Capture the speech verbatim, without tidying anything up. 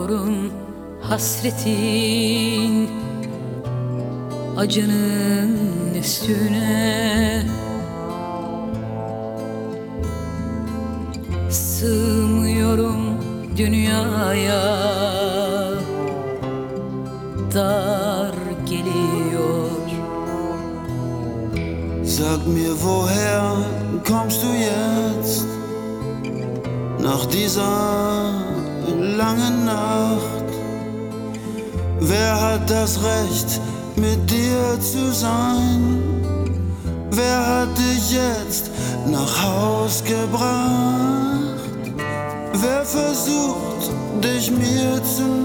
Sığmıyorum hasretin, acının üstüne. Sığmıyorum dünyaya, dar geliyor. Sag mir, woher kommst du jetzt, nach dieser langen Nacht? Wer hat das Recht, mit dir zu sein? Wer hat dich jetzt nach Haus gebracht? Wer versucht, dich mir zu